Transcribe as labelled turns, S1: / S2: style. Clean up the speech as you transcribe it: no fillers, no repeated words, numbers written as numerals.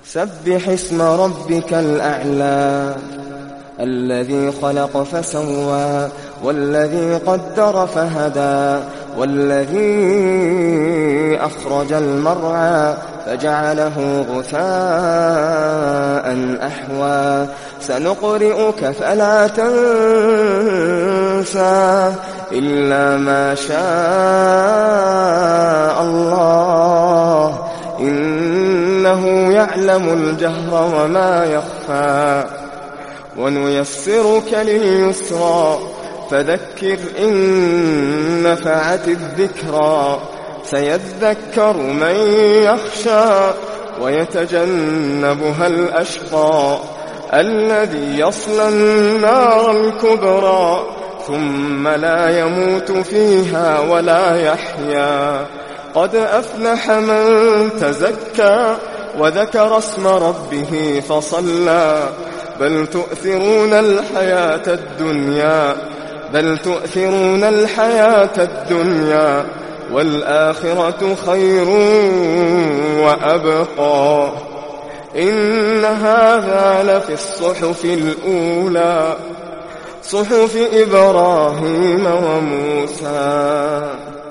S1: سبح اسم ربك الأعلى الذي خلق فسوى والذي قدر فهدى والذي أخرج المرعى فجعله غثاء أحوى سنقرئك فلا تنسى إلا ما شاء الله إنه يعلم الجهر وما يخفى ونيسرك لليسرى فذكر إن نفعت الذكرى سيذكر من يخشى ويتجنبها الأشقى الذي يصلى النار الكبرى ثم لا يموت فيها ولا يحيا قد أفلح من تزكى وذكر اسم ربه فصلى بل تؤثرون الحياة الدنيا والآخرة خير وأبقى إن هذا لفي الصحف الأولى صحف إبراهيم وموسى